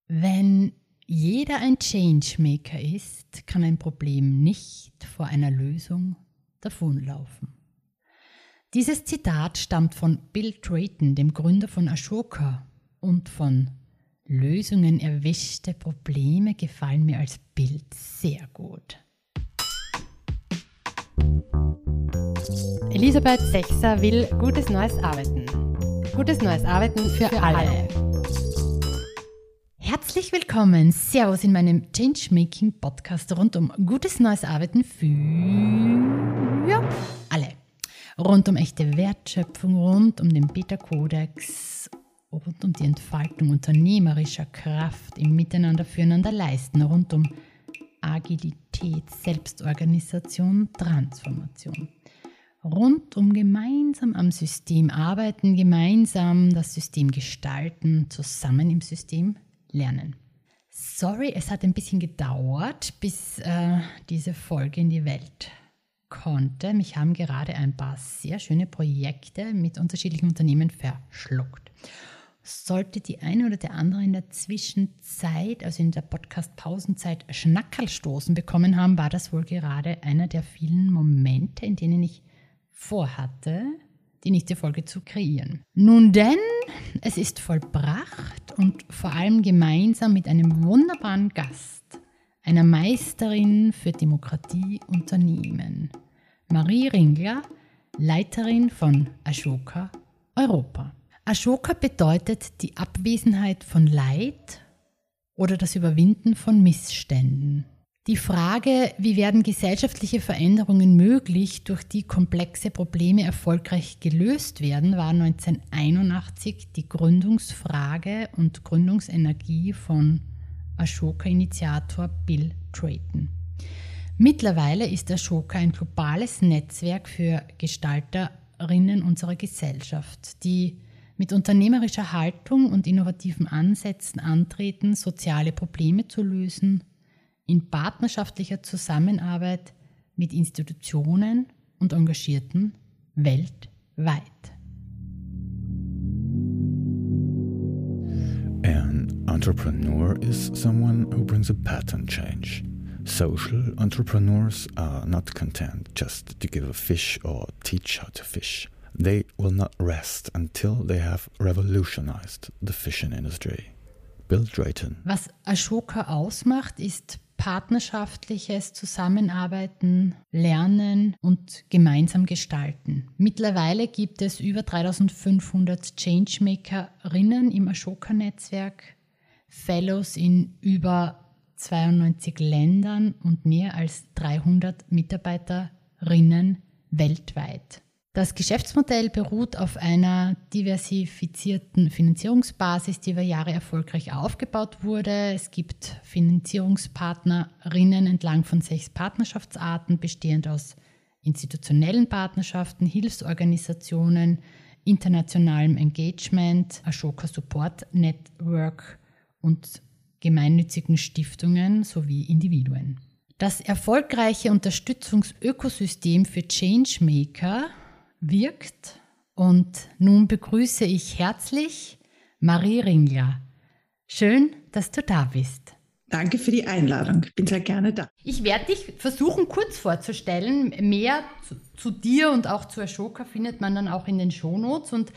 Wenn jeder ein Changemaker ist, kann ein Problem nicht vor einer Lösung davonlaufen. Dieses Zitat stammt von Bill Drayton, dem Gründer von Ashoka, und von Lösungen erwischte Probleme gefallen mir als Bild sehr gut. Elisabeth Sechser will gutes neues Arbeiten. Gutes neues Arbeiten für alle. Herzlich willkommen, Servus in meinem Changemaking-Podcast rund um gutes neues Arbeiten für alle. Rund um echte Wertschöpfung, rund um den Beta-Kodex, rund um die Entfaltung unternehmerischer Kraft im Miteinander, füreinander leisten, rund um Agilität, Selbstorganisation, Transformation. Rund um gemeinsam am System arbeiten, gemeinsam das System gestalten, zusammen im System lernen. Sorry, es hat ein bisschen gedauert, bis diese Folge in die Welt konnte. Mich haben gerade ein paar sehr schöne Projekte mit unterschiedlichen Unternehmen verschluckt. Sollte die eine oder der andere in der Zwischenzeit, also in der Podcast-Pausenzeit, Schnackerl stoßen bekommen haben, war das wohl gerade einer der vielen Momente, in denen ich vorhatte, die nächste Folge zu kreieren. Nun denn, es ist vollbracht und vor allem gemeinsam mit einem wunderbaren Gast, einer Meisterin für Demokratieunternehmen, Marie Ringler, Leiterin von Ashoka Europa. Ashoka bedeutet die Abwesenheit von Leid oder das Überwinden von Missständen. Die Frage, wie werden gesellschaftliche Veränderungen möglich, durch die komplexe Probleme erfolgreich gelöst werden, war 1981 die Gründungsfrage und Gründungsenergie von Ashoka-Initiator Bill Drayton. Mittlerweile ist Ashoka ein globales Netzwerk für Gestalterinnen unserer Gesellschaft, die mit unternehmerischer Haltung und innovativen Ansätzen antreten, soziale Probleme zu lösen, in partnerschaftlicher Zusammenarbeit mit Institutionen und Engagierten weltweit. An entrepreneur is someone who brings a pattern change. Social entrepreneurs are not content just to give a fish or teach how to fish. They will not rest until they have revolutionized the fishing industry. Bill Drayton. Was Ashoka ausmacht, ist partnerschaftliches Zusammenarbeiten, Lernen und gemeinsam gestalten. Mittlerweile gibt es über 3500 Changemakerinnen im Ashoka-Netzwerk, Fellows in über 92 Ländern und mehr als 300 Mitarbeiterinnen weltweit. Das Geschäftsmodell beruht auf einer diversifizierten Finanzierungsbasis, die über Jahre erfolgreich aufgebaut wurde. Es gibt Finanzierungspartnerinnen entlang von 6 Partnerschaftsarten, bestehend aus institutionellen Partnerschaften, Hilfsorganisationen, internationalem Engagement, Ashoka Support Network und gemeinnützigen Stiftungen sowie Individuen. Das erfolgreiche Unterstützungsökosystem für Changemaker wirkt und nun begrüße ich herzlich Marie Ringler. Schön, dass du da bist. Danke für die Einladung. Ich bin sehr gerne da. Ich werde dich versuchen, kurz vorzustellen. Mehr zu dir und auch zu Ashoka findet man dann auch in den Shownotes. Und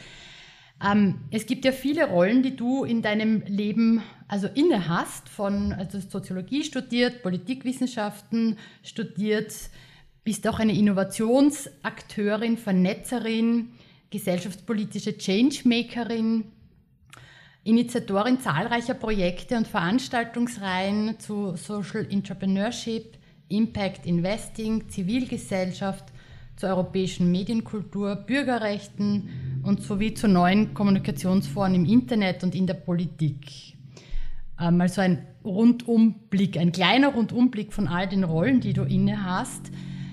es gibt ja viele Rollen, die du in deinem Leben inne hast. Also Soziologie studiert, Politikwissenschaften studiert, bist auch eine Innovationsakteurin, Vernetzerin, gesellschaftspolitische Changemakerin, Initiatorin zahlreicher Projekte und Veranstaltungsreihen zu Social Entrepreneurship, Impact Investing, Zivilgesellschaft, zur europäischen Medienkultur, Bürgerrechten und sowie zu neuen Kommunikationsformen im Internet und in der Politik. Also ein Rundumblick, ein kleiner Rundumblick von all den Rollen, die du inne hast.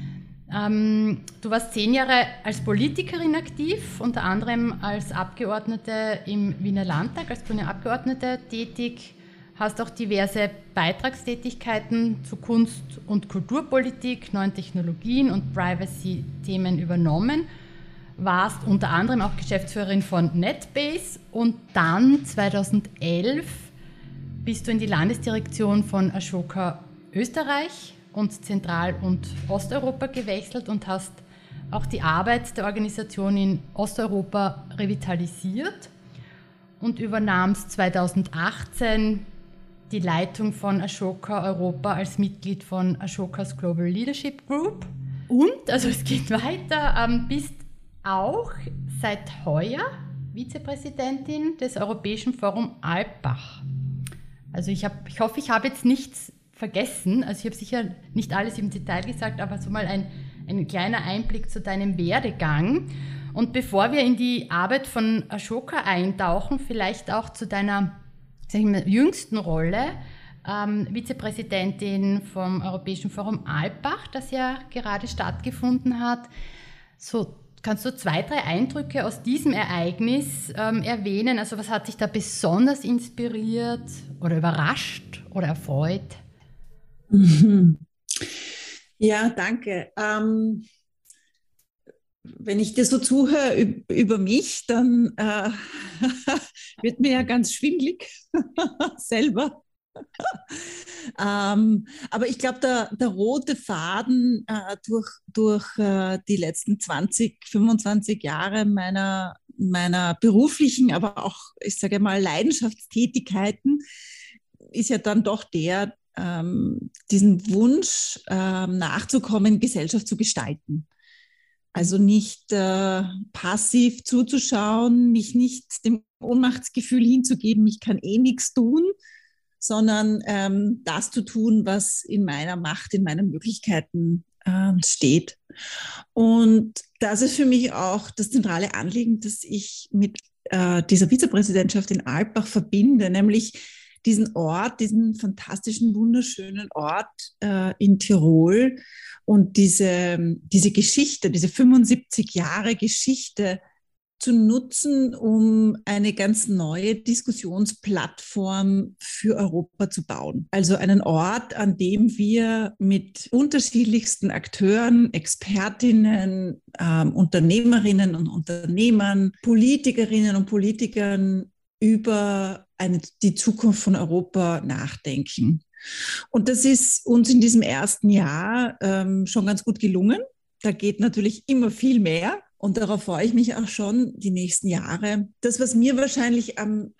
Du warst 10 Jahre als Politikerin aktiv, unter anderem als Abgeordnete im Wiener Landtag, als grüne Abgeordnete tätig, hast auch diverse Beitragstätigkeiten zu Kunst- und Kulturpolitik, neuen Technologien und Privacy-Themen übernommen, warst unter anderem auch Geschäftsführerin von NetBase und dann 2011 bist du in die Landesdirektion von Ashoka Österreich und Zentral- und Osteuropa gewechselt und hast auch die Arbeit der Organisation in Osteuropa revitalisiert und übernahmst 2018 die Leitung von Ashoka Europa als Mitglied von Ashokas Global Leadership Group. Und, also es geht weiter, bist auch seit heuer Vizepräsidentin des Europäischen Forum Alpbach. Also ich hoffe, ich habe jetzt nichts vergessen. Also ich habe sicher nicht alles im Detail gesagt, aber so mal ein kleiner Einblick zu deinem Werdegang. Und bevor wir in die Arbeit von Ashoka eintauchen, vielleicht auch zu deiner, sag ich mal, jüngsten Rolle, Vizepräsidentin vom Europäischen Forum Alpbach, das ja gerade stattgefunden hat. So, kannst du 2, 3 Eindrücke aus diesem Ereignis erwähnen? Also was hat dich da besonders inspiriert oder überrascht oder erfreut? Ja, danke. Wenn ich dir so zuhöre über mich, dann wird mir ja ganz schwindelig selber. Aber ich glaube, der rote Faden durch die letzten 20, 25 Jahre meiner beruflichen, aber auch, ich sage mal, Leidenschaftstätigkeiten ist ja dann doch diesen Wunsch nachzukommen, Gesellschaft zu gestalten. Also nicht passiv zuzuschauen, mich nicht dem Ohnmachtsgefühl hinzugeben, ich kann eh nichts tun, sondern das zu tun, was in meiner Macht, in meinen Möglichkeiten steht. Und das ist für mich auch das zentrale Anliegen, das ich mit dieser Vizepräsidentschaft in Alpbach verbinde, nämlich diesen Ort, diesen fantastischen, wunderschönen Ort in Tirol und diese Geschichte, diese 75 Jahre Geschichte zu nutzen, um eine ganz neue Diskussionsplattform für Europa zu bauen. Also einen Ort, an dem wir mit unterschiedlichsten Akteuren, Expertinnen, Unternehmerinnen und Unternehmern, Politikerinnen und Politikern über die Zukunft von Europa nachdenken. Und das ist uns in diesem ersten Jahr schon ganz gut gelungen. Da geht natürlich immer viel mehr. Und darauf freue ich mich auch schon die nächsten Jahre. Das, was mir wahrscheinlich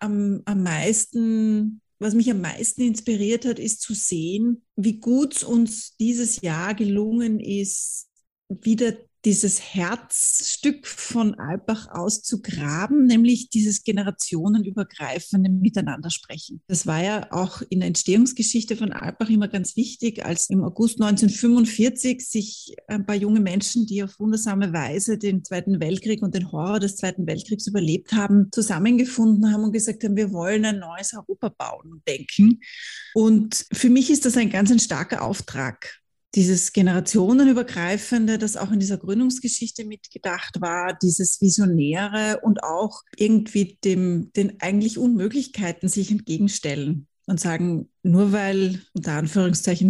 was mich am meisten inspiriert hat, ist zu sehen, wie gut uns dieses Jahr gelungen ist, wieder dieses Herzstück von Alpbach auszugraben, nämlich dieses generationenübergreifende Miteinandersprechen. Das war ja auch in der Entstehungsgeschichte von Alpbach immer ganz wichtig, als im August 1945 sich ein paar junge Menschen, die auf wundersame Weise den Zweiten Weltkrieg und den Horror des Zweiten Weltkriegs überlebt haben, zusammengefunden haben und gesagt haben, wir wollen ein neues Europa bauen und denken. Und für mich ist das ein ganz starker Auftrag. Dieses generationenübergreifende, das auch in dieser Gründungsgeschichte mitgedacht war, dieses Visionäre und auch irgendwie den eigentlich Unmöglichkeiten sich entgegenstellen und sagen, nur weil, unter Anführungszeichen,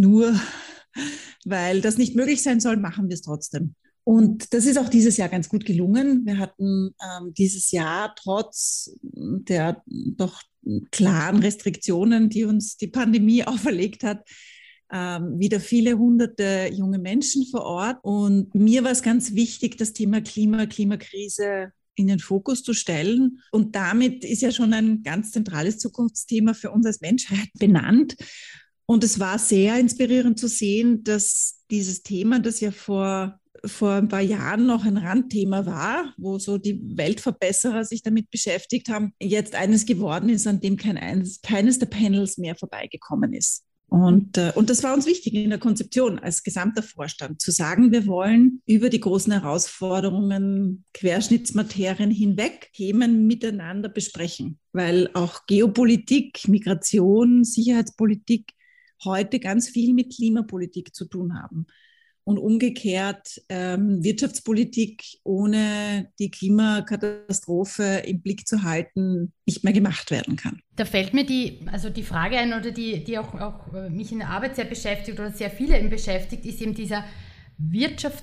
weil das nicht möglich sein soll, machen wir es trotzdem. Und das ist auch dieses Jahr ganz gut gelungen. Wir hatten dieses Jahr trotz der doch klaren Restriktionen, die uns die Pandemie auferlegt hat, wieder viele hunderte junge Menschen vor Ort. Und mir war es ganz wichtig, das Thema Klimakrise in den Fokus zu stellen. Und damit ist ja schon ein ganz zentrales Zukunftsthema für uns als Menschheit benannt. Und es war sehr inspirierend zu sehen, dass dieses Thema, das ja vor ein paar Jahren noch ein Randthema war, wo so die Weltverbesserer sich damit beschäftigt haben, jetzt eines geworden ist, an dem keines der Panels mehr vorbeigekommen ist. Und das war uns wichtig in der Konzeption als gesamter Vorstand, zu sagen, wir wollen über die großen Herausforderungen, Querschnittsmaterien hinweg Themen miteinander besprechen, weil auch Geopolitik, Migration, Sicherheitspolitik heute ganz viel mit Klimapolitik zu tun haben. Und umgekehrt Wirtschaftspolitik ohne die Klimakatastrophe im Blick zu halten nicht mehr gemacht werden kann. Da fällt mir die Frage ein, oder die auch mich in der Arbeit sehr beschäftigt oder sehr viele eben beschäftigt, ist eben dieser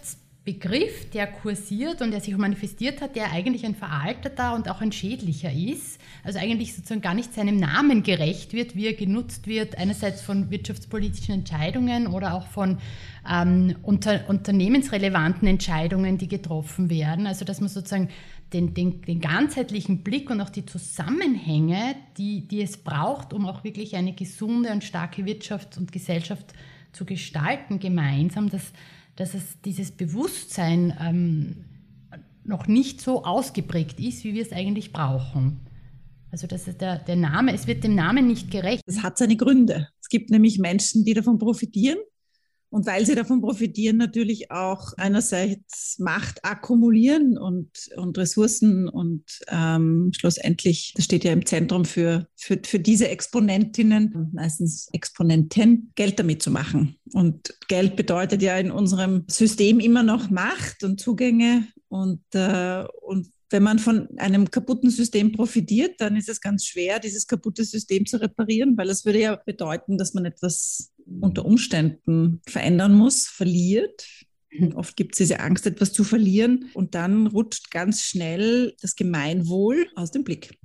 Begriff, der kursiert und der sich manifestiert hat, der eigentlich ein veralteter und auch ein schädlicher ist, also eigentlich sozusagen gar nicht seinem Namen gerecht wird, wie er genutzt wird, einerseits von wirtschaftspolitischen Entscheidungen oder auch von unternehmensrelevanten Entscheidungen, die getroffen werden. Also dass man sozusagen den ganzheitlichen Blick und auch die Zusammenhänge, die es braucht, um auch wirklich eine gesunde und starke Wirtschaft und Gesellschaft zu gestalten, gemeinsam, dass es dieses Bewusstsein noch nicht so ausgeprägt ist, wie wir es eigentlich brauchen. Also dass der Name, es wird dem Namen nicht gerecht. Das hat seine Gründe. Es gibt nämlich Menschen, die davon profitieren. Und weil sie davon profitieren, natürlich auch einerseits Macht akkumulieren und Ressourcen und schlussendlich, das steht ja im Zentrum für diese Exponentinnen, meistens Exponenten, Geld damit zu machen. Und Geld bedeutet ja in unserem System immer noch Macht und Zugänge. Und wenn man von einem kaputten System profitiert, dann ist es ganz schwer, dieses kaputte System zu reparieren, weil es würde ja bedeuten, dass man etwas unter Umständen verändern muss, verliert. Oft gibt es diese Angst, etwas zu verlieren und dann rutscht ganz schnell das Gemeinwohl aus dem Blick.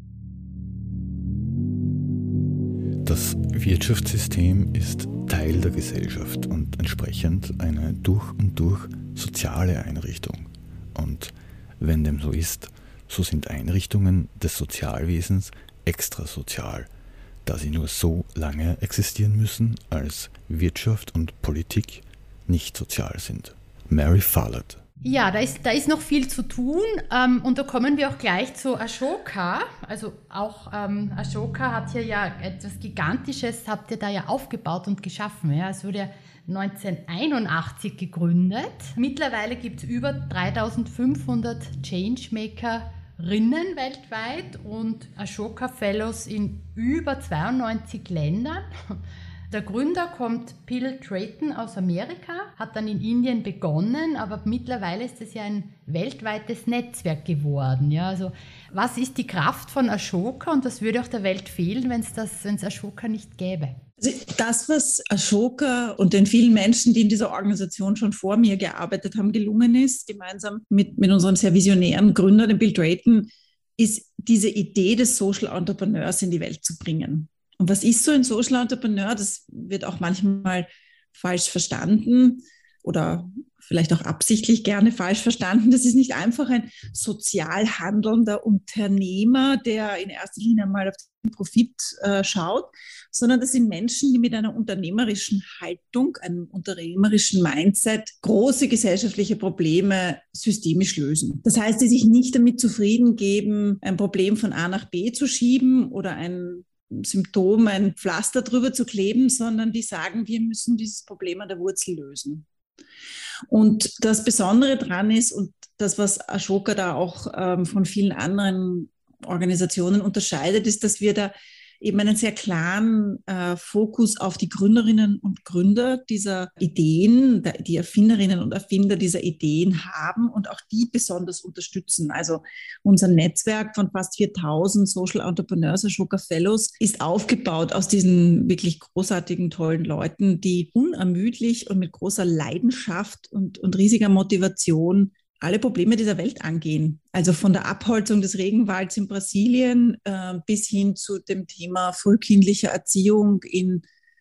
Das Wirtschaftssystem ist Teil der Gesellschaft und entsprechend eine durch und durch soziale Einrichtung. Und wenn dem so ist, so sind Einrichtungen des Sozialwesens extrasozial, da sie nur so lange existieren müssen, als Wirtschaft und Politik nicht sozial sind. Mary Follett. Ja, da ist noch viel zu tun und da kommen wir auch gleich zu Ashoka. Also auch Ashoka hat hier ja etwas Gigantisches, habt ihr da ja aufgebaut und geschaffen. Ja? Es wurde 1981 gegründet. Mittlerweile gibt es über 3500 Changemakerinnen weltweit und Ashoka Fellows in über 92 Ländern. Der Gründer kommt Bill Drayton aus Amerika, hat dann in Indien begonnen, aber mittlerweile ist es ja ein weltweites Netzwerk geworden. Ja, also was ist die Kraft von Ashoka und was würde auch der Welt fehlen, wenn es Ashoka nicht gäbe? Also das, was Ashoka und den vielen Menschen, die in dieser Organisation schon vor mir gearbeitet haben, gelungen ist, gemeinsam mit unserem sehr visionären Gründer, dem Bill Drayton, ist diese Idee des Social Entrepreneurs in die Welt zu bringen. Und was ist so ein Social Entrepreneur? Das wird auch manchmal falsch verstanden oder vielleicht auch absichtlich gerne falsch verstanden. Das ist nicht einfach ein sozial handelnder Unternehmer, der in erster Linie mal auf den Profit schaut, sondern das sind Menschen, die mit einer unternehmerischen Haltung, einem unternehmerischen Mindset große gesellschaftliche Probleme systemisch lösen. Das heißt, die sich nicht damit zufrieden geben, ein Problem von A nach B zu schieben oder ein Symptom, ein Pflaster drüber zu kleben, sondern die sagen, wir müssen dieses Problem an der Wurzel lösen. Und das Besondere dran ist, und das, was Ashoka da auch von vielen anderen Organisationen unterscheidet, ist, dass wir da eben einen sehr klaren Fokus auf die Gründerinnen und Gründer dieser Ideen, die Erfinderinnen und Erfinder dieser Ideen haben und auch die besonders unterstützen. Also unser Netzwerk von fast 4000 Social Entrepreneurs, Ashoka Fellows, ist aufgebaut aus diesen wirklich großartigen, tollen Leuten, die unermüdlich und mit großer Leidenschaft und riesiger Motivation alle Probleme dieser Welt angehen. Also von der Abholzung des Regenwalds in Brasilien bis hin zu dem Thema frühkindlicher Erziehung in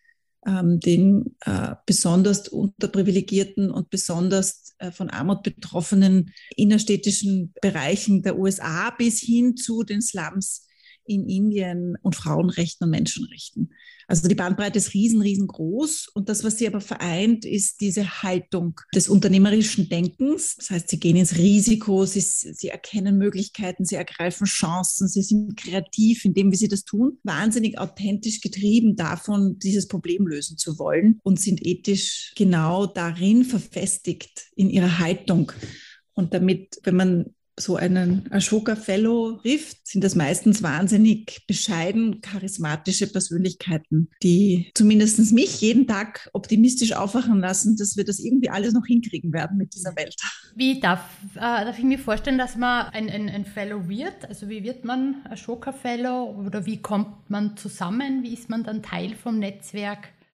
den besonders unterprivilegierten und besonders von Armut betroffenen innerstädtischen Bereichen der USA bis hin zu den Slums in Indien und Frauenrechten und Menschenrechten. Also die Bandbreite ist riesengroß und das, was sie aber vereint, ist diese Haltung des unternehmerischen Denkens. Das heißt, sie gehen ins Risiko, sie erkennen Möglichkeiten, sie ergreifen Chancen, sie sind kreativ in dem, wie sie das tun, wahnsinnig authentisch getrieben davon, dieses Problem lösen zu wollen und sind ethisch genau darin verfestigt in ihrer Haltung. Und damit, wenn man so einen Ashoka Fellow trifft, sind das meistens wahnsinnig bescheiden, charismatische Persönlichkeiten, die zumindest mich jeden Tag optimistisch aufwachen lassen, dass wir das irgendwie alles noch hinkriegen werden mit dieser Welt. Wie darf ich mir vorstellen, dass man ein Fellow wird? Also wie wird man Ashoka Fellow oder wie kommt man zusammen? Wie ist man dann Teil vom Netzwerk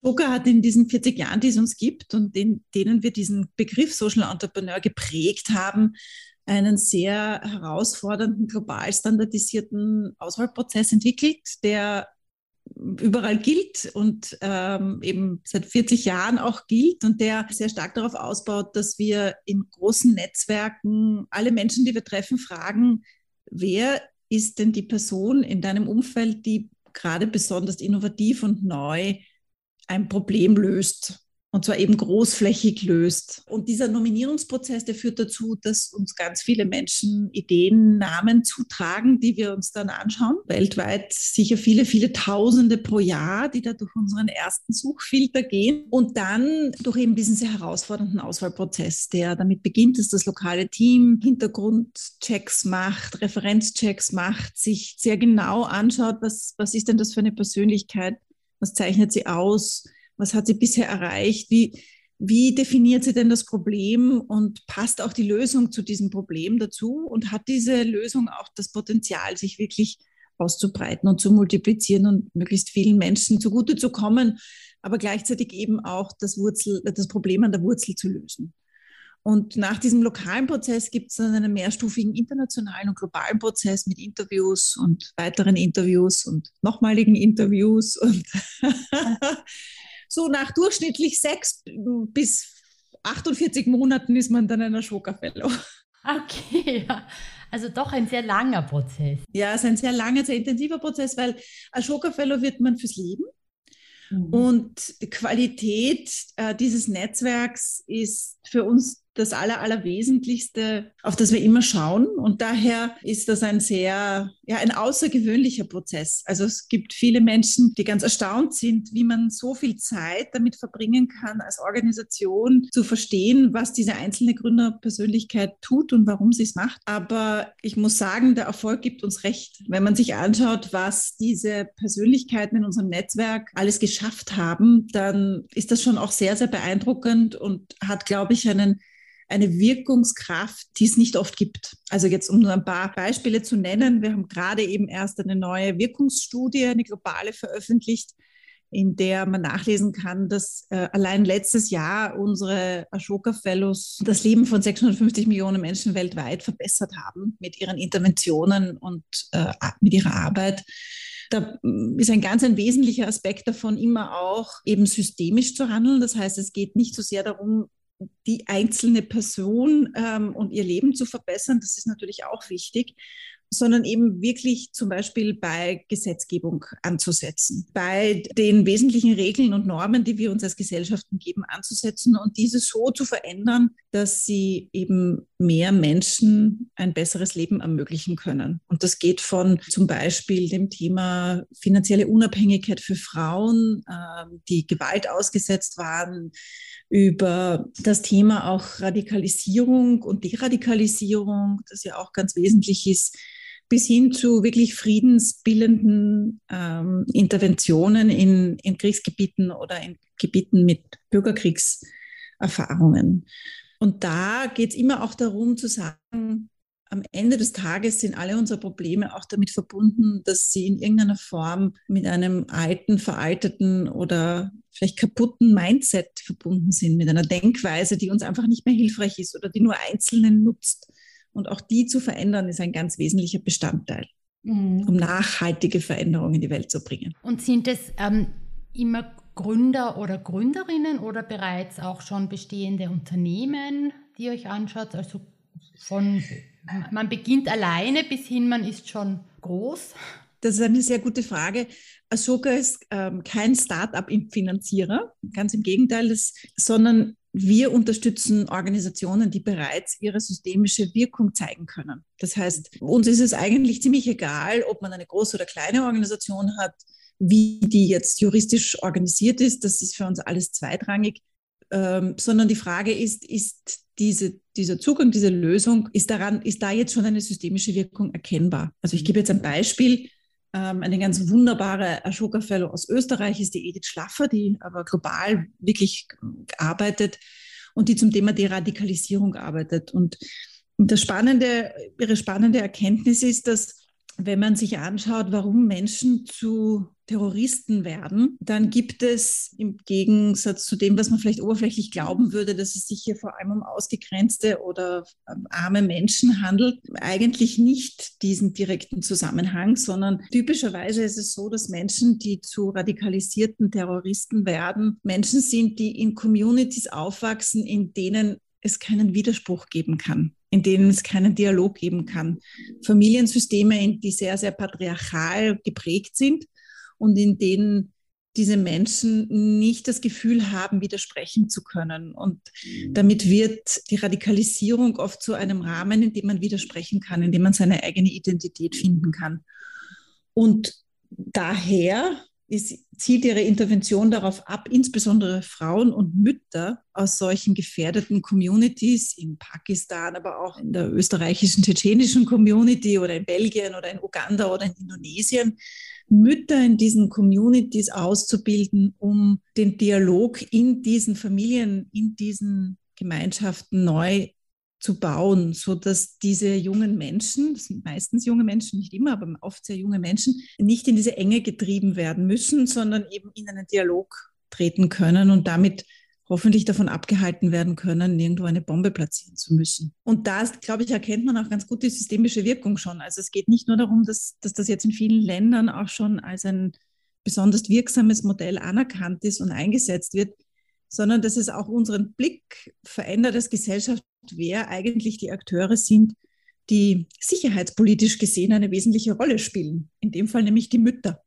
Ashoka hat in diesen 40 Jahren, die es uns gibt und in denen wir diesen Begriff Social Entrepreneur geprägt haben, einen sehr herausfordernden, global standardisierten Auswahlprozess entwickelt, der überall gilt und eben seit 40 Jahren auch gilt und der sehr stark darauf ausbaut, dass wir in großen Netzwerken alle Menschen, die wir treffen, fragen, wer ist denn die Person in deinem Umfeld, die gerade besonders innovativ und neu ein Problem löst. Und zwar eben großflächig löst. Und dieser Nominierungsprozess, der führt dazu, dass uns ganz viele Menschen Ideen, Namen zutragen, die wir uns dann anschauen. Weltweit sicher viele, viele Tausende pro Jahr, die da durch unseren ersten Suchfilter gehen. Und dann durch eben diesen sehr herausfordernden Auswahlprozess, der damit beginnt, dass das lokale Team Hintergrundchecks macht, Referenzchecks macht, sich sehr genau anschaut, was ist denn das für eine Persönlichkeit, was zeichnet sie aus, was hat sie bisher erreicht? Wie definiert sie denn das Problem und passt auch die Lösung zu diesem Problem dazu? Und hat diese Lösung auch das Potenzial, sich wirklich auszubreiten und zu multiplizieren und möglichst vielen Menschen zugute zu kommen, aber gleichzeitig eben auch das Problem an der Wurzel zu lösen? Und nach diesem lokalen Prozess gibt es dann einen mehrstufigen internationalen und globalen Prozess mit Interviews und weiteren Interviews und nochmaligen Interviews und so nach durchschnittlich 6 bis 48 Monaten ist man dann ein Ashoka Fellow. Okay, ja. Also doch ein sehr langer Prozess. Ja, es ist ein sehr langer, sehr intensiver Prozess, weil Ashoka Fellow wird man fürs Leben. Und die Qualität dieses Netzwerks ist für uns das Allerwesentlichste, auf das wir immer schauen. Und daher ist das ein außergewöhnlicher Prozess. Also es gibt viele Menschen, die ganz erstaunt sind, wie man so viel Zeit damit verbringen kann, als Organisation zu verstehen, was diese einzelne Gründerpersönlichkeit tut und warum sie es macht. Aber ich muss sagen, der Erfolg gibt uns recht. Wenn man sich anschaut, was diese Persönlichkeiten in unserem Netzwerk alles geschafft haben, dann ist das schon auch sehr, sehr beeindruckend und hat, glaube ich, eine Wirkungskraft, die es nicht oft gibt. Also jetzt, um nur ein paar Beispiele zu nennen, wir haben gerade eben erst eine neue Wirkungsstudie, eine globale veröffentlicht, in der man nachlesen kann, dass allein letztes Jahr unsere Ashoka Fellows das Leben von 650 Millionen Menschen weltweit verbessert haben mit ihren Interventionen und mit ihrer Arbeit. Da ist ein wesentlicher Aspekt davon immer auch eben systemisch zu handeln. Das heißt, es geht nicht so sehr darum, die einzelne Person und ihr Leben zu verbessern, das ist natürlich auch wichtig, sondern eben wirklich zum Beispiel bei Gesetzgebung anzusetzen, bei den wesentlichen Regeln und Normen, die wir uns als Gesellschaften geben, anzusetzen und diese so zu verändern, dass sie eben mehr Menschen ein besseres Leben ermöglichen können. Und das geht von zum Beispiel dem Thema finanzielle Unabhängigkeit für Frauen, die Gewalt ausgesetzt waren, über das Thema auch Radikalisierung und Deradikalisierung, das ja auch ganz wesentlich ist, bis hin zu wirklich friedensbildenden Interventionen in Kriegsgebieten oder in Gebieten mit Bürgerkriegserfahrungen. Und da geht es immer auch darum zu sagen, am Ende des Tages sind alle unsere Probleme auch damit verbunden, dass sie in irgendeiner Form mit einem alten, veralteten oder vielleicht kaputten Mindset verbunden sind, mit einer Denkweise, die uns einfach nicht mehr hilfreich ist oder die nur Einzelnen nutzt. Und auch die zu verändern, ist ein ganz wesentlicher Bestandteil, um nachhaltige Veränderungen in die Welt zu bringen. Und sind es immer Gründer oder Gründerinnen oder bereits auch schon bestehende Unternehmen, die ihr euch anschaut? Also man beginnt alleine bis hin, man ist schon groß? Das ist eine sehr gute Frage. Ashoka ist kein Start-up-Finanzierer, ganz im Gegenteil, sondern wir unterstützen Organisationen, die bereits ihre systemische Wirkung zeigen können. Das heißt, uns ist es eigentlich ziemlich egal, ob man eine große oder kleine Organisation hat, wie die jetzt juristisch organisiert ist. Das ist für uns alles zweitrangig, sondern die Frage ist dieser Zugang, diese Lösung, ist da jetzt schon eine systemische Wirkung erkennbar? Also ich gebe jetzt ein Beispiel. Eine ganz wunderbare Ashoka Fellow aus Österreich ist die Edith Schlaffer, die aber global wirklich arbeitet und die zum Thema Deradikalisierung arbeitet. Und ihre spannende Erkenntnis ist, dass wenn man sich anschaut, warum Menschen zu Terroristen werden, dann gibt es im Gegensatz zu dem, was man vielleicht oberflächlich glauben würde, dass es sich hier vor allem um ausgegrenzte oder arme Menschen handelt, eigentlich nicht diesen direkten Zusammenhang, sondern typischerweise ist es so, dass Menschen, die zu radikalisierten Terroristen werden, Menschen sind, die in Communities aufwachsen, in denen es keinen Widerspruch geben kann, in denen es keinen Dialog geben kann. Familiensysteme, die sehr, sehr patriarchal geprägt sind und in denen diese Menschen nicht das Gefühl haben, widersprechen zu können. Und damit wird die Radikalisierung oft zu einem Rahmen, in dem man widersprechen kann, in dem man seine eigene Identität finden kann. Und daher zielt ihre Intervention darauf ab, insbesondere Frauen und Mütter aus solchen gefährdeten Communities in Pakistan, aber auch in der österreichischen, tschetschenischen Community oder in Belgien oder in Uganda oder in Indonesien, Mütter in diesen Communities auszubilden, um den Dialog in diesen Familien, in diesen Gemeinschaften neu zu bauen, sodass diese jungen Menschen, das sind meistens junge Menschen, nicht immer, aber oft sehr junge Menschen, nicht in diese Enge getrieben werden müssen, sondern eben in einen Dialog treten können und damit hoffentlich davon abgehalten werden können, irgendwo eine Bombe platzieren zu müssen. Und da, glaube ich, erkennt man auch ganz gut die systemische Wirkung schon. Also es geht nicht nur darum, dass das jetzt in vielen Ländern auch schon als ein besonders wirksames Modell anerkannt ist und eingesetzt wird, sondern dass es auch unseren Blick verändert als Gesellschaft, wer eigentlich die Akteure sind, die sicherheitspolitisch gesehen eine wesentliche Rolle spielen. In dem Fall nämlich die Mütter.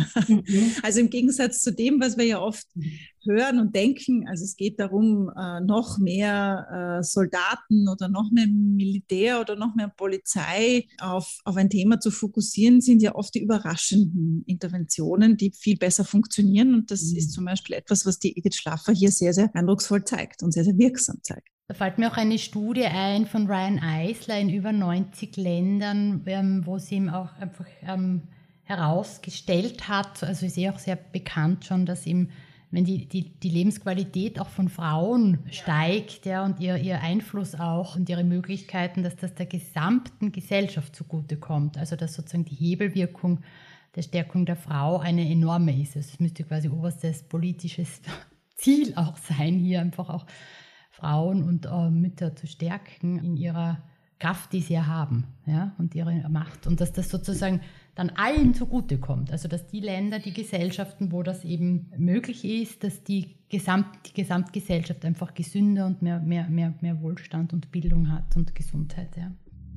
Also im Gegensatz zu dem, was wir ja oft hören und denken, also es geht darum, noch mehr Soldaten oder noch mehr Militär oder noch mehr Polizei auf ein Thema zu fokussieren, sind ja oft die überraschenden Interventionen, die viel besser funktionieren. Und das ist zum Beispiel etwas, was die Edith Schlaffer hier sehr, sehr eindrucksvoll zeigt und sehr, sehr wirksam zeigt. Da fällt mir auch eine Studie ein von Ryan Eisler in über 90 Ländern, wo sie ihm auch einfach herausgestellt hat, also ist auch sehr bekannt schon, dass eben, wenn die Lebensqualität auch von Frauen steigt, ja, und ihr Einfluss auch und ihre Möglichkeiten, dass das der gesamten Gesellschaft zugutekommt. Also dass sozusagen die Hebelwirkung der Stärkung der Frau eine enorme ist. Also es müsste quasi oberstes politisches Ziel auch sein, hier einfach auch Frauen und Mütter zu stärken in ihrer Kraft, die sie haben, ja, und ihre Macht. Und dass das sozusagen dann allen zugutekommt. Also dass die Länder, die Gesellschaften, wo das eben möglich ist, dass die Gesamtgesellschaft einfach gesünder und mehr Wohlstand und Bildung hat und Gesundheit. Ja.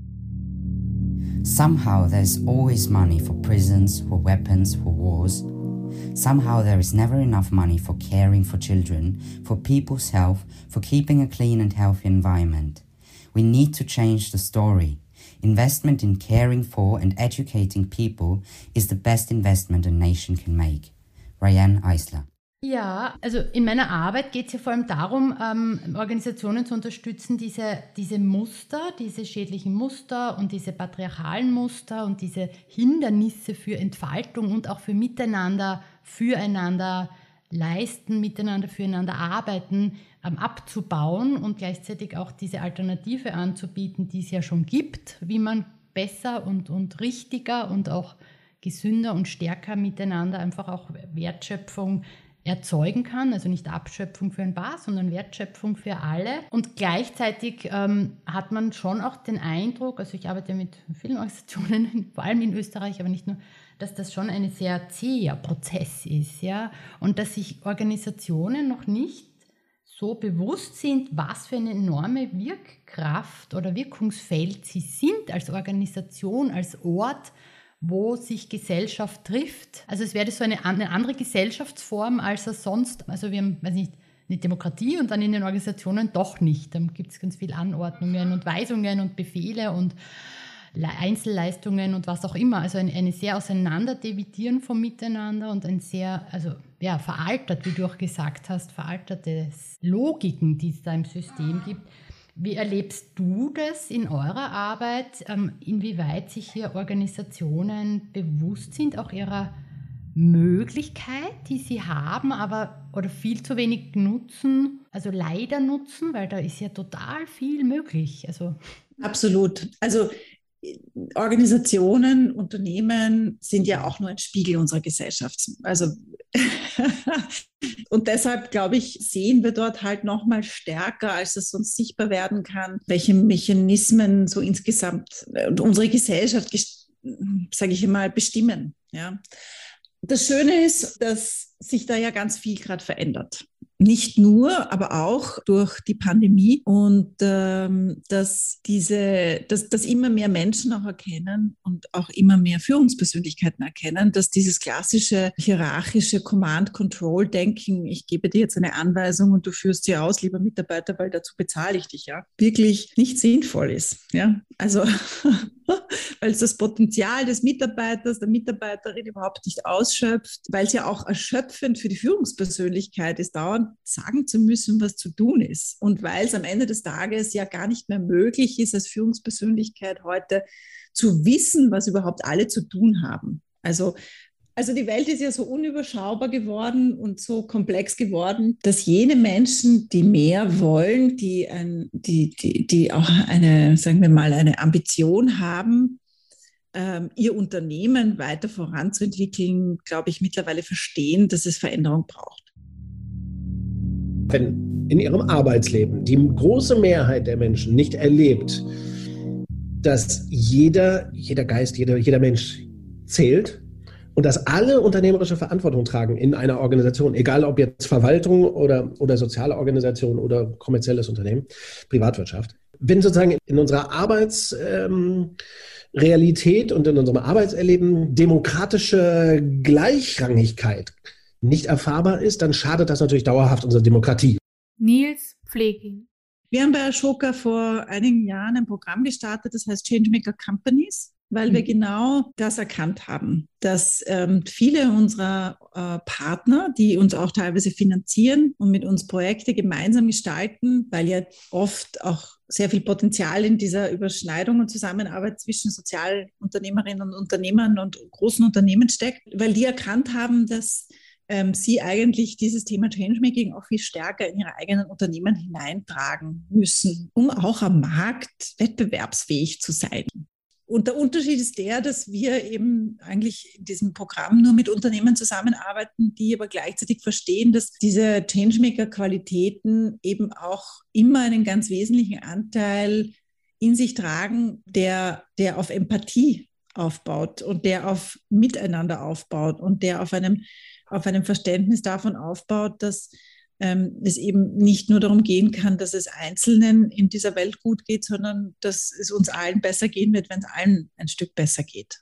Somehow there's always money for prisons, for weapons, for wars. Somehow there is never enough money for caring for children, for people's health, for keeping a clean and healthy environment. We need to change the story. Investment in caring for and educating people is the best investment a nation can make. Ryan Eisler. Ja, also in meiner Arbeit geht es ja vor allem darum, Organisationen zu unterstützen, diese Muster, diese schädlichen Muster und diese patriarchalen Muster und diese Hindernisse für Entfaltung und auch für Miteinander, füreinander leisten, miteinander, füreinander arbeiten, abzubauen und gleichzeitig auch diese Alternative anzubieten, die es ja schon gibt, wie man besser und richtiger und auch gesünder und stärker miteinander einfach auch Wertschöpfung erzeugen kann, also nicht Abschöpfung für ein paar, sondern Wertschöpfung für alle. Und gleichzeitig hat man schon auch den Eindruck, also ich arbeite mit vielen Organisationen, vor allem in Österreich, aber nicht nur, dass das schon ein sehr zäher Prozess ist, ja, und dass sich Organisationen noch nicht so bewusst sind, was für eine enorme Wirkkraft oder Wirkungsfeld sie sind als Organisation, als Ort, wo sich Gesellschaft trifft. Also es wäre so eine andere Gesellschaftsform, als es sonst, also wir haben, weiß nicht, eine Demokratie und dann in den Organisationen doch nicht. Dann gibt es ganz viele Anordnungen und Weisungen und Befehle und Einzelleistungen und was auch immer. Also eine sehr Auseinanderdividieren vom Miteinander und ein sehr, also ja, veraltet, wie du auch gesagt hast, veraltete Logiken, die es da im System gibt. Wie erlebst du das in eurer Arbeit, inwieweit sich hier Organisationen bewusst sind, auch ihrer Möglichkeit, die sie haben, aber oder viel zu wenig nutzen, also leider nutzen, weil da ist ja total viel möglich. Also absolut. Also Organisationen, Unternehmen sind ja auch nur ein Spiegel unserer Gesellschaft. Also und deshalb, glaube ich, sehen wir dort halt noch mal stärker, als es uns sichtbar werden kann, welche Mechanismen so insgesamt unsere Gesellschaft, sage ich mal, bestimmen. Ja. Das Schöne ist, dass sich da ja ganz viel gerade verändert. Nicht nur, aber auch durch die Pandemie und dass immer mehr Menschen auch erkennen und auch immer mehr Führungspersönlichkeiten erkennen, dass dieses klassische hierarchische Command-Control-Denken, ich gebe dir jetzt eine Anweisung und du führst sie aus, lieber Mitarbeiter, weil dazu bezahle ich dich, ja, wirklich nicht sinnvoll ist. Ja, also weil es das Potenzial des Mitarbeiters, der Mitarbeiterin überhaupt nicht ausschöpft, weil es ja auch erschöpfend für die Führungspersönlichkeit ist, dauernd sagen zu müssen, was zu tun ist. Und weil es am Ende des Tages ja gar nicht mehr möglich ist, als Führungspersönlichkeit heute zu wissen, was überhaupt alle zu tun haben. Also die Welt ist ja so unüberschaubar geworden und so komplex geworden, dass jene Menschen, die mehr wollen, die auch eine, sagen wir mal, eine Ambition haben, ihr Unternehmen weiter voranzuentwickeln, glaube ich, mittlerweile verstehen, dass es Veränderung braucht. Wenn in ihrem Arbeitsleben die große Mehrheit der Menschen nicht erlebt, dass jeder Geist, jeder Mensch zählt und dass alle unternehmerische Verantwortung tragen in einer Organisation, egal ob jetzt Verwaltung oder soziale Organisation oder kommerzielles Unternehmen, Privatwirtschaft. Wenn sozusagen in unserer Arbeitsrealität und in unserem Arbeitserleben demokratische Gleichrangigkeit nicht erfahrbar ist, dann schadet das natürlich dauerhaft unserer Demokratie. Nils Pfleging. Wir haben bei Ashoka vor einigen Jahren ein Programm gestartet, das heißt Changemaker Companies, weil wir genau das erkannt haben, dass viele unserer Partner, die uns auch teilweise finanzieren und mit uns Projekte gemeinsam gestalten, weil ja oft auch sehr viel Potenzial in dieser Überschneidung und Zusammenarbeit zwischen Sozialunternehmerinnen und Unternehmern und großen Unternehmen steckt, weil die erkannt haben, dass sie eigentlich dieses Thema Changemaking auch viel stärker in ihre eigenen Unternehmen hineintragen müssen, um auch am Markt wettbewerbsfähig zu sein. Und der Unterschied ist der, dass wir eben eigentlich in diesem Programm nur mit Unternehmen zusammenarbeiten, die aber gleichzeitig verstehen, dass diese Changemaker-Qualitäten eben auch immer einen ganz wesentlichen Anteil in sich tragen, der auf Empathie aufbaut und der auf Miteinander aufbaut und der auf einem Verständnis davon aufbaut, dass es eben nicht nur darum gehen kann, dass es Einzelnen in dieser Welt gut geht, sondern dass es uns allen besser gehen wird, wenn es allen ein Stück besser geht.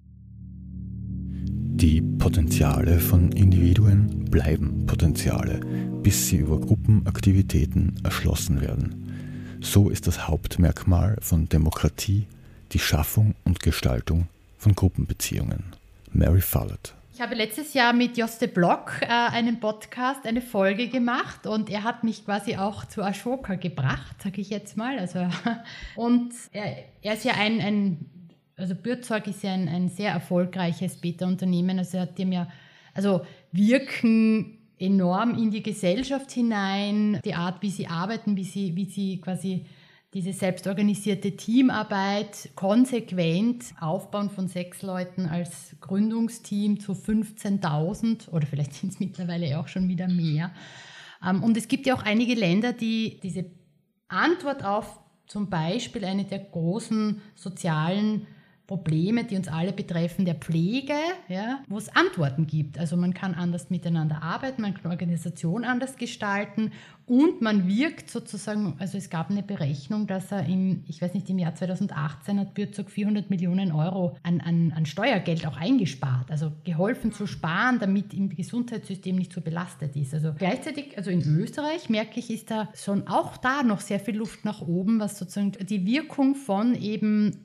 Die Potenziale von Individuen bleiben Potenziale, bis sie über Gruppenaktivitäten erschlossen werden. So ist das Hauptmerkmal von Demokratie die Schaffung und Gestaltung von Gruppenbeziehungen. Mary Follett. Ich habe letztes Jahr mit Joste Block einen Podcast, eine Folge gemacht und er hat mich quasi auch zu Ashoka gebracht, sage ich jetzt mal. Und er ist ja also Bürzorg ist ja ein sehr erfolgreiches Beta-Unternehmen. Also er hat dem ja, wirken enorm in die Gesellschaft hinein, die Art, wie sie arbeiten, wie sie quasi diese selbstorganisierte Teamarbeit konsequent aufbauen von 6 Leuten als Gründungsteam zu 15.000 oder vielleicht sind es mittlerweile auch schon wieder mehr. Und es gibt ja auch einige Länder, die diese Antwort auf zum Beispiel eine der großen sozialen Probleme, die uns alle betreffen, der Pflege, ja, wo es Antworten gibt. Also man kann anders miteinander arbeiten, man kann Organisation anders gestalten und man wirkt sozusagen, also es gab eine Berechnung, dass im Jahr 2018 hat Bürzog 400 Millionen Euro an Steuergeld auch eingespart, also geholfen zu sparen, damit im Gesundheitssystem nicht so belastet ist. Also gleichzeitig, also in Österreich merke ich, ist da schon auch da noch sehr viel Luft nach oben, was sozusagen die Wirkung von eben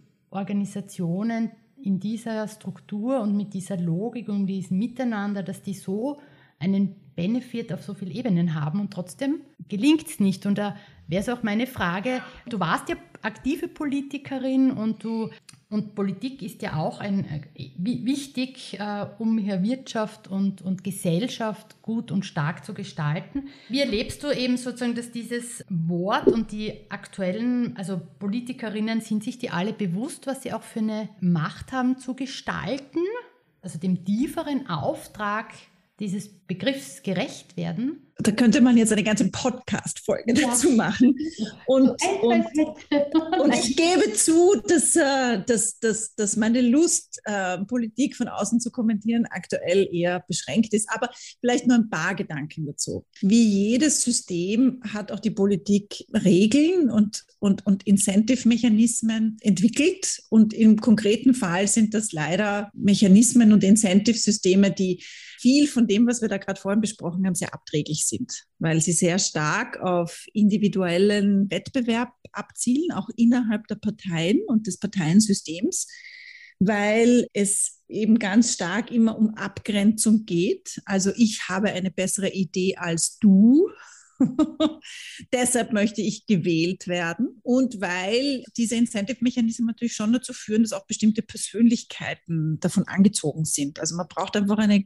Organisationen in dieser Struktur und mit dieser Logik und diesem Miteinander, dass die so einen Benefit auf so vielen Ebenen haben und trotzdem gelingt es nicht. Und da wäre es auch meine Frage, du warst ja aktive Politikerin und Politik ist ja auch wichtig, um hier Wirtschaft und Gesellschaft gut und stark zu gestalten. Wie erlebst du eben sozusagen, dass dieses Wort und die aktuellen, also Politikerinnen, sind sich die alle bewusst, was sie auch für eine Macht haben zu gestalten? Also dem tieferen Auftrag dieses Begriffs gerecht werden? Da könnte man jetzt eine ganze Podcast-Folge dazu machen. Und ich gebe zu, dass meine Lust, Politik von außen zu kommentieren, aktuell eher beschränkt ist. Aber vielleicht nur ein paar Gedanken dazu. Wie jedes System hat auch die Politik Regeln und Incentive-Mechanismen entwickelt. Und im konkreten Fall sind das leider Mechanismen und Incentive-Systeme, die viel von dem, was wir da gerade vorhin besprochen haben, sehr abträglich sind, weil sie sehr stark auf individuellen Wettbewerb abzielen, auch innerhalb der Parteien und des Parteiensystems, weil es eben ganz stark immer um Abgrenzung geht. Also ich habe eine bessere Idee als du. Deshalb möchte ich gewählt werden. Und weil diese Incentive-Mechanismen natürlich schon dazu führen, dass auch bestimmte Persönlichkeiten davon angezogen sind. Also man braucht einfach eine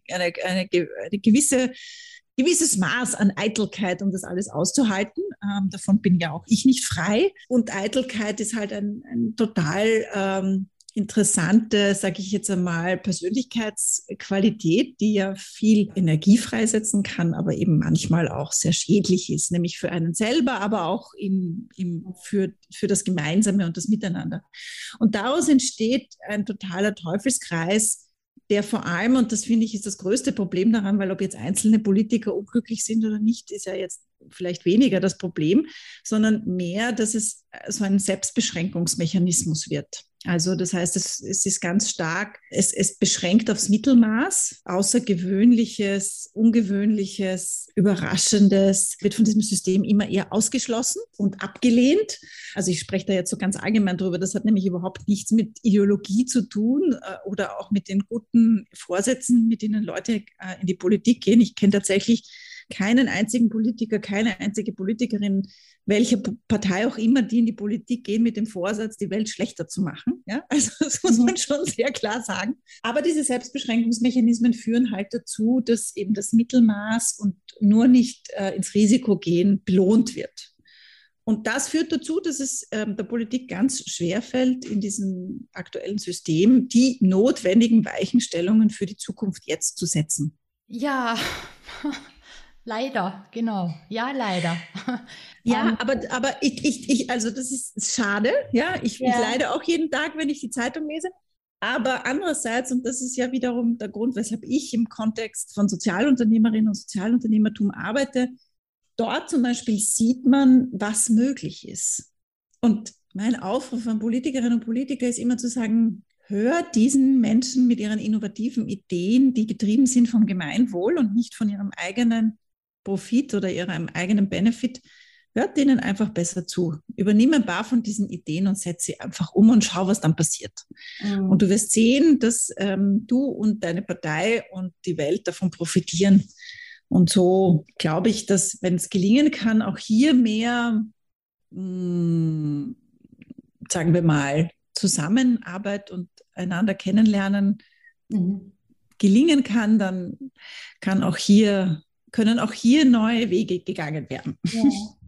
gewisses Maß an Eitelkeit, um das alles auszuhalten. Davon bin ja auch ich nicht frei. Und Eitelkeit ist halt ein total interessante, sage ich jetzt einmal, Persönlichkeitsqualität, die ja viel Energie freisetzen kann, aber eben manchmal auch sehr schädlich ist, nämlich für einen selber, aber auch für das Gemeinsame und das Miteinander. Und daraus entsteht ein totaler Teufelskreis, der vor allem, und das finde ich ist das größte Problem daran, weil ob jetzt einzelne Politiker unglücklich sind oder nicht, ist ja jetzt vielleicht weniger das Problem, sondern mehr, dass es so ein Selbstbeschränkungsmechanismus wird. Also das heißt, es ist ganz stark, es beschränkt aufs Mittelmaß, Außergewöhnliches, Ungewöhnliches, Überraschendes wird von diesem System immer eher ausgeschlossen und abgelehnt. Also ich spreche da jetzt so ganz allgemein drüber, das hat nämlich überhaupt nichts mit Ideologie zu tun oder auch mit den guten Vorsätzen, mit denen Leute in die Politik gehen. Ich kenne tatsächlich keinen einzigen Politiker, keine einzige Politikerin, welche Partei auch immer, die in die Politik gehen mit dem Vorsatz, die Welt schlechter zu machen. Ja? Also das muss man schon sehr klar sagen. Aber diese Selbstbeschränkungsmechanismen führen halt dazu, dass eben das Mittelmaß und nur nicht ins Risiko gehen belohnt wird. Und das führt dazu, dass es der Politik ganz schwer fällt, in diesem aktuellen System die notwendigen Weichenstellungen für die Zukunft jetzt zu setzen. Ja, leider, genau. Ja, leider. Ja, aber also das ist schade. Ja, ich leide auch jeden Tag, wenn ich die Zeitung lese. Aber andererseits, und das ist ja wiederum der Grund, weshalb ich im Kontext von Sozialunternehmerinnen und Sozialunternehmertum arbeite, dort zum Beispiel sieht man, was möglich ist. Und mein Aufruf an Politikerinnen und Politiker ist immer zu sagen, hört diesen Menschen mit ihren innovativen Ideen, die getrieben sind vom Gemeinwohl und nicht von ihrem eigenen Profit oder ihrem eigenen Benefit, hört denen einfach besser zu. Übernimm ein paar von diesen Ideen und setz sie einfach um und schau, was dann passiert. Mhm. Und du wirst sehen, dass du und deine Partei und die Welt davon profitieren. Und so glaube ich, dass, wenn es gelingen kann, auch hier mehr, sagen wir mal, Zusammenarbeit und einander kennenlernen gelingen kann, dann können auch hier neue Wege gegangen werden. Ja.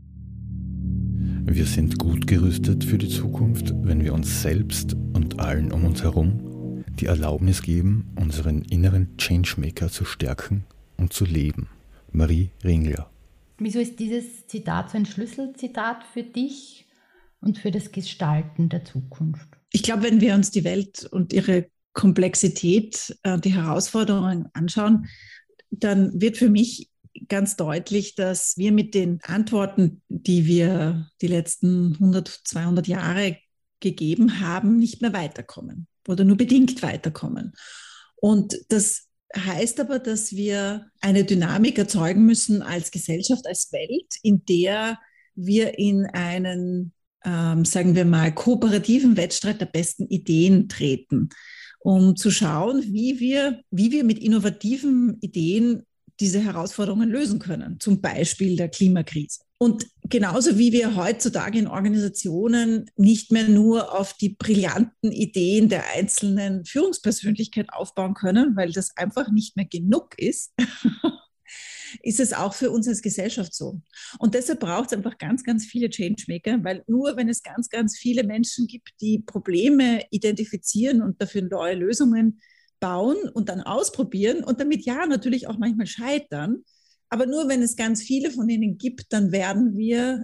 Wir sind gut gerüstet für die Zukunft, wenn wir uns selbst und allen um uns herum die Erlaubnis geben, unseren inneren Changemaker zu stärken und zu leben. Marie Ringler. Wieso ist dieses Zitat so ein Schlüsselzitat für dich und für das Gestalten der Zukunft? Ich glaube, wenn wir uns die Welt und ihre Komplexität, die Herausforderungen anschauen, dann wird für mich ganz deutlich, dass wir mit den Antworten, die wir die letzten 100, 200 Jahre gegeben haben, nicht mehr weiterkommen oder nur bedingt weiterkommen. Und das heißt aber, dass wir eine Dynamik erzeugen müssen als Gesellschaft, als Welt, in der wir in einen, sagen wir mal, kooperativen Wettstreit der besten Ideen treten, um zu schauen, wie wir mit innovativen Ideen diese Herausforderungen lösen können, zum Beispiel der Klimakrise. Und genauso wie wir heutzutage in Organisationen nicht mehr nur auf die brillanten Ideen der einzelnen Führungspersönlichkeit aufbauen können, weil das einfach nicht mehr genug ist, ist es auch für uns als Gesellschaft so. Und deshalb braucht es einfach ganz, ganz viele Changemaker, weil nur wenn es ganz, ganz viele Menschen gibt, die Probleme identifizieren und dafür neue Lösungen bauen und dann ausprobieren und damit ja natürlich auch manchmal scheitern, aber nur wenn es ganz viele von denen gibt, dann wird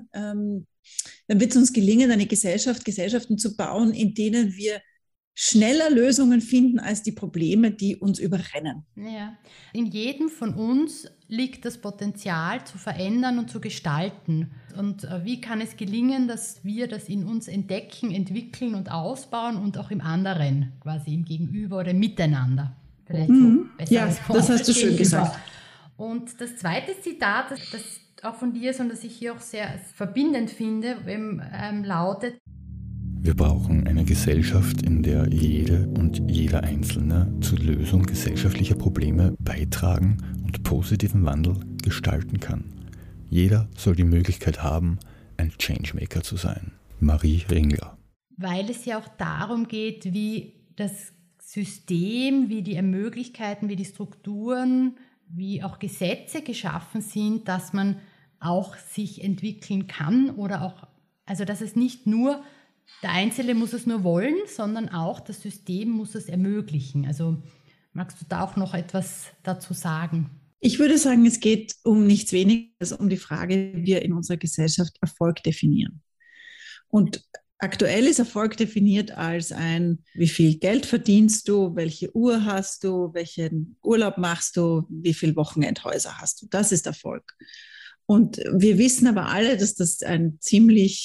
es uns gelingen, Gesellschaften zu bauen, in denen wir schneller Lösungen finden als die Probleme, die uns überrennen. Ja. In jedem von uns liegt das Potenzial zu verändern und zu gestalten. Und wie kann es gelingen, dass wir das in uns entdecken, entwickeln und ausbauen und auch im anderen, quasi im Gegenüber oder im Miteinander. Vielleicht so besser ja, das hast du schön gesagt. Und das zweite Zitat, das auch von dir ist und das ich hier auch sehr verbindend finde, lautet: Wir brauchen eine Gesellschaft, in der jede und jeder Einzelne zur Lösung gesellschaftlicher Probleme beitragen und positiven Wandel gestalten kann. Jeder soll die Möglichkeit haben, ein Changemaker zu sein. Marie Ringler. Weil es ja auch darum geht, wie das System, wie die Möglichkeiten, wie die Strukturen, wie auch Gesetze geschaffen sind, dass man auch sich entwickeln kann oder auch, also dass es nicht nur der Einzelne muss es nur wollen, sondern auch das System muss es ermöglichen. Also magst du da auch noch etwas dazu sagen? Ich würde sagen, es geht um nichts weniger als um die Frage, wie wir in unserer Gesellschaft Erfolg definieren. Und aktuell ist Erfolg definiert als wie viel Geld verdienst du, welche Uhr hast du, welchen Urlaub machst du, wie viele Wochenendhäuser hast du. Das ist Erfolg. Und wir wissen aber alle, dass das ein ziemlich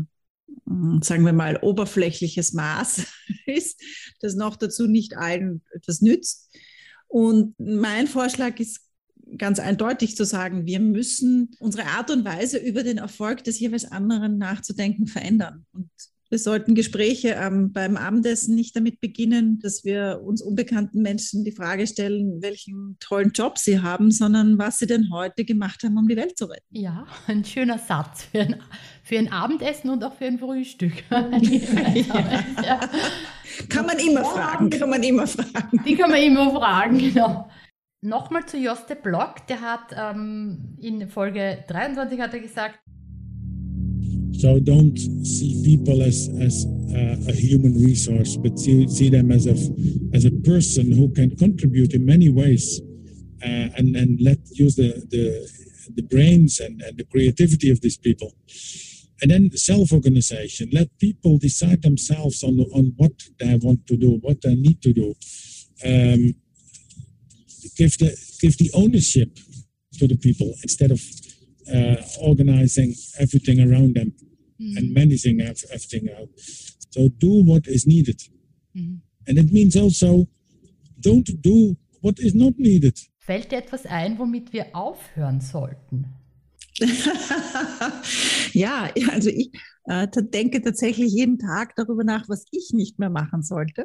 sagen wir mal, oberflächliches Maß ist, das noch dazu nicht allen etwas nützt. Und mein Vorschlag ist ganz eindeutig zu sagen, wir müssen unsere Art und Weise über den Erfolg des jeweils anderen nachzudenken verändern. Und wir sollten Gespräche beim Abendessen nicht damit beginnen, dass wir uns unbekannten Menschen die Frage stellen, welchen tollen Job sie haben, sondern was sie denn heute gemacht haben, um die Welt zu retten. Ja, ein schöner Satz für ein Abendessen und auch für ein Frühstück. Ja. Kann man immer fragen. Die kann man immer fragen, genau. Nochmal zu Jos Block, der hat in Folge 23 hat er gesagt, so don't see people as a human resource, but see them as a person who can contribute in many ways, and use the brains and the creativity of these people. And then self-organization. Let people decide themselves on what they want to do, what they need to do. Give the ownership to the people instead of organizing everything around them and managing everything out. So do what is needed. And it means also don't do what is not needed. Fällt dir etwas ein, womit wir aufhören sollten? Ja, also ich denke tatsächlich jeden Tag darüber nach, was ich nicht mehr machen sollte.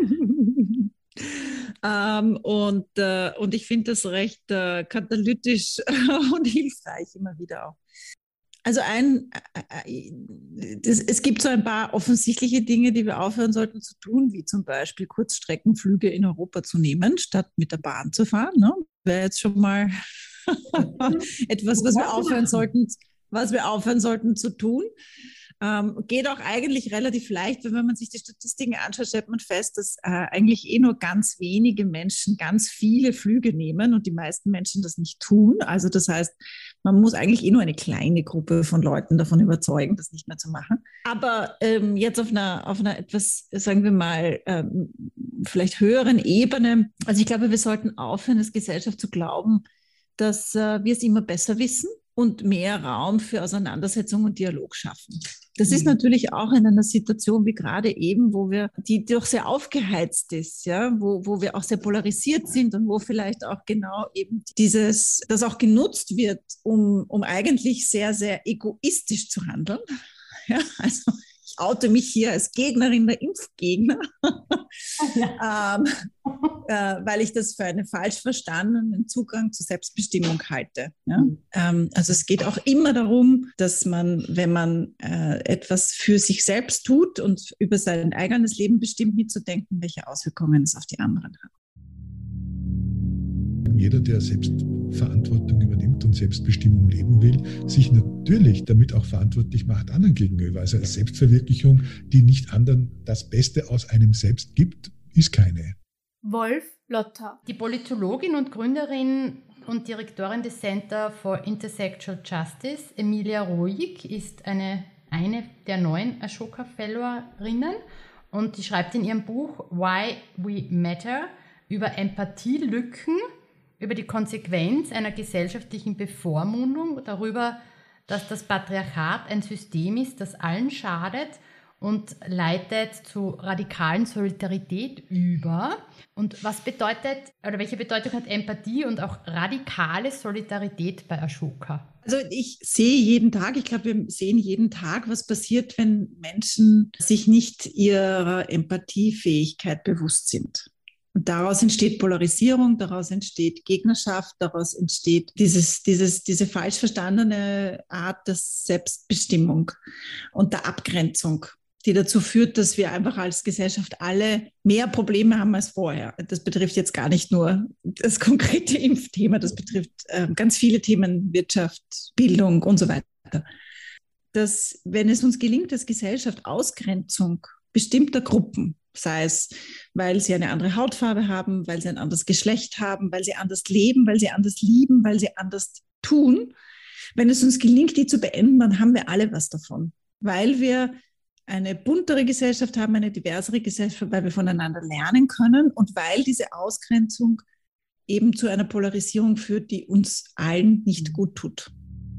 Und ich finde das recht katalytisch und hilfreich immer wieder auch. Also es gibt so ein paar offensichtliche Dinge, die wir aufhören sollten zu tun, wie zum Beispiel Kurzstreckenflüge in Europa zu nehmen, statt mit der Bahn zu fahren. Ne? Wäre jetzt schon mal etwas, was wir aufhören sollten zu tun. Geht auch eigentlich relativ leicht, weil wenn man sich die Statistiken anschaut, stellt man fest, dass eigentlich nur ganz wenige Menschen ganz viele Flüge nehmen und die meisten Menschen das nicht tun. Also das heißt, man muss eigentlich nur eine kleine Gruppe von Leuten davon überzeugen, das nicht mehr zu machen. Aber jetzt auf einer etwas, sagen wir mal, vielleicht höheren Ebene, also ich glaube, wir sollten aufhören, als Gesellschaft zu glauben, dass wir es immer besser wissen und mehr Raum für Auseinandersetzung und Dialog schaffen. Das ist natürlich auch in einer Situation wie gerade eben, die doch sehr aufgeheizt ist, ja, wo wir auch sehr polarisiert sind und wo vielleicht auch genau eben das auch genutzt wird, um eigentlich sehr, sehr egoistisch zu handeln. Ja, also ich oute mich hier als Gegnerin der Impfgegner, weil ich das für einen falsch verstandenen Zugang zur Selbstbestimmung halte. Ja? Also es geht auch immer darum, dass man, wenn man etwas für sich selbst tut und über sein eigenes Leben bestimmt, mitzudenken, welche Auswirkungen es auf die anderen hat. Jeder, der Selbstverantwortung übernimmt und Selbstbestimmung leben will, sich natürlich damit auch verantwortlich macht anderen gegenüber. Also eine Selbstverwirklichung, die nicht anderen das Beste aus einem selbst gibt, ist keine. Wolf Lotter. Die Politologin und Gründerin und Direktorin des Center for Intersexual Justice, Emilia Roig, ist eine der neuen Ashoka-Fellowerinnen und die schreibt in ihrem Buch Why We Matter über Empathielücken, über die Konsequenz einer gesellschaftlichen Bevormundung, darüber, dass das Patriarchat ein System ist, das allen schadet und leitet zu radikalen Solidarität über. Und was bedeutet, oder welche Bedeutung hat Empathie und auch radikale Solidarität bei Ashoka? Also ich sehe jeden Tag, ich glaube, wir sehen jeden Tag, was passiert, wenn Menschen sich nicht ihrer Empathiefähigkeit bewusst sind. Und daraus entsteht Polarisierung, daraus entsteht Gegnerschaft, daraus entsteht diese falsch verstandene Art der Selbstbestimmung und der Abgrenzung, die dazu führt, dass wir einfach als Gesellschaft alle mehr Probleme haben als vorher. Das betrifft jetzt gar nicht nur das konkrete Impfthema, das betrifft ganz viele Themen, Wirtschaft, Bildung und so weiter. Dass, wenn es uns gelingt, als Gesellschaft Ausgrenzung bestimmter Gruppen, sei es, weil sie eine andere Hautfarbe haben, weil sie ein anderes Geschlecht haben, weil sie anders leben, weil sie anders lieben, weil sie anders tun. Wenn es uns gelingt, die zu beenden, dann haben wir alle was davon, weil wir eine buntere Gesellschaft haben, eine diversere Gesellschaft, weil wir voneinander lernen können und weil diese Ausgrenzung eben zu einer Polarisierung führt, die uns allen nicht gut tut.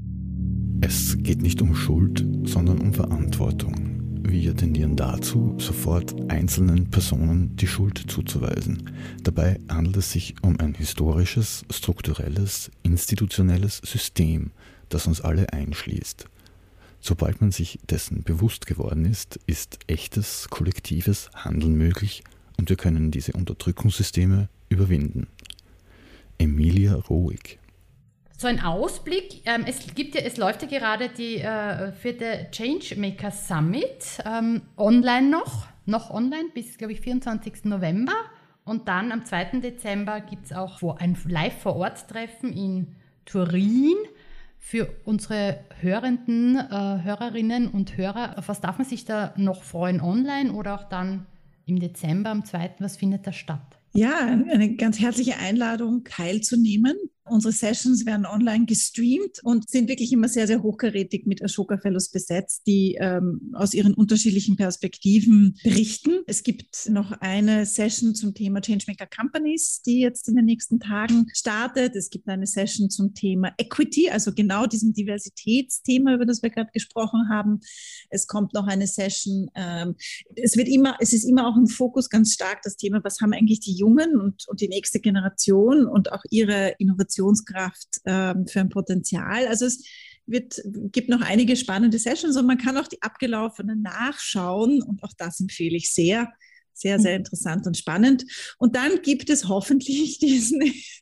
Es geht nicht um Schuld, sondern um Verantwortung. Wir tendieren dazu, sofort einzelnen Personen die Schuld zuzuweisen. Dabei handelt es sich um ein historisches, strukturelles, institutionelles System, das uns alle einschließt. Sobald man sich dessen bewusst geworden ist, ist echtes, kollektives Handeln möglich und wir können diese Unterdrückungssysteme überwinden. Emilia Roig. So ein Ausblick, es läuft ja gerade die 4. Changemaker Summit, online noch online bis, glaube ich, 24. November und dann am 2. Dezember gibt es auch ein Live-vor-Ort-Treffen in Turin für unsere Hörerinnen und Hörer. Auf was darf man sich da noch freuen, online oder auch dann im Dezember am 2., was findet da statt? Ja, eine ganz herzliche Einladung, teilzunehmen. Unsere Sessions werden online gestreamt und sind wirklich immer sehr, sehr hochkarätig mit Ashoka Fellows besetzt, die aus ihren unterschiedlichen Perspektiven berichten. Es gibt noch eine Session zum Thema Changemaker Companies, die jetzt in den nächsten Tagen startet. Es gibt eine Session zum Thema Equity, also genau diesem Diversitätsthema, über das wir gerade gesprochen haben. Es kommt noch eine Session. Es ist immer auch im Fokus ganz stark das Thema, was haben eigentlich die Jungen und die nächste Generation und auch ihre Innovationskraft für ein Potenzial. Also es gibt noch einige spannende Sessions und man kann auch die abgelaufenen nachschauen und auch das empfehle ich sehr, sehr, sehr interessant und spannend. Und dann gibt es hoffentlich diesen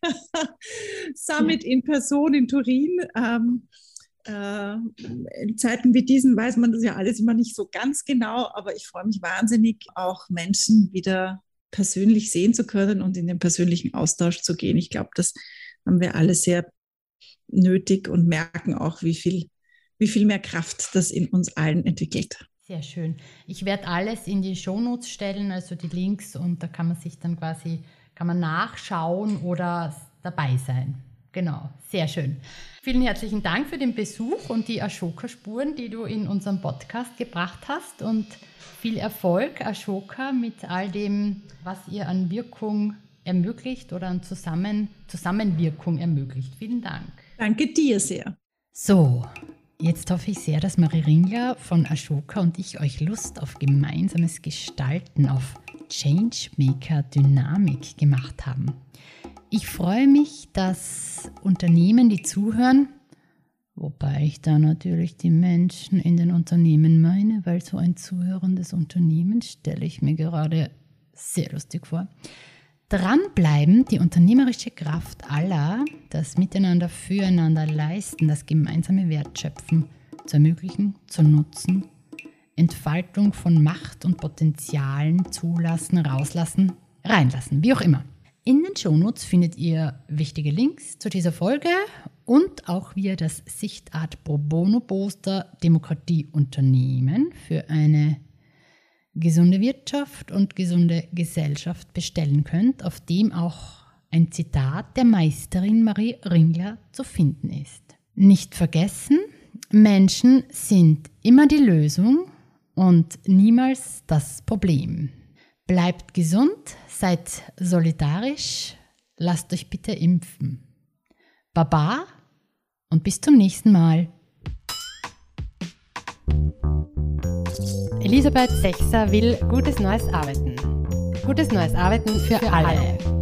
Summit in Person in Turin. In Zeiten wie diesen weiß man das ja alles immer nicht so ganz genau, aber ich freue mich wahnsinnig, auch Menschen wieder persönlich sehen zu können und in den persönlichen Austausch zu gehen. Ich glaube, das haben wir alle sehr nötig und merken auch, wie viel mehr Kraft das in uns allen entwickelt. Sehr schön. Ich werde alles in die Shownotes stellen, also die Links, und da kann man sich dann kann man nachschauen oder dabei sein. Genau, sehr schön. Vielen herzlichen Dank für den Besuch und die Ashoka-Spuren, die du in unserem Podcast gebracht hast, und viel Erfolg, Ashoka, mit all dem, was ihr an Wirkung ermöglicht oder an Zusammenwirkung ermöglicht. Vielen Dank. Danke dir sehr. So, jetzt hoffe ich sehr, dass Marie Ringler von Ashoka und ich euch Lust auf gemeinsames Gestalten, auf Changemaker-Dynamik gemacht haben. Ich freue mich, dass Unternehmen, die zuhören, Wobei ich da natürlich die Menschen in den Unternehmen meine, weil so ein zuhörendes Unternehmen stelle ich mir gerade sehr lustig vor. Dranbleiben, die unternehmerische Kraft aller, das Miteinander füreinander leisten, das gemeinsame Wertschöpfen zu ermöglichen, zu nutzen, Entfaltung von Macht und Potenzialen zulassen, rauslassen, reinlassen, wie auch immer. In den Shownotes findet ihr wichtige Links zu dieser Folge und auch wie ihr das Sichtart Pro Bono Poster Demokratie Unternehmen für eine gesunde Wirtschaft und gesunde Gesellschaft bestellen könnt, auf dem auch ein Zitat der Meisterin Marie Ringler zu finden ist. Nicht vergessen, Menschen sind immer die Lösung und niemals das Problem. Bleibt gesund, seid solidarisch, lasst euch bitte impfen. Baba und bis zum nächsten Mal. Elisabeth Sechser will gutes neues Arbeiten. Gutes neues Arbeiten für alle.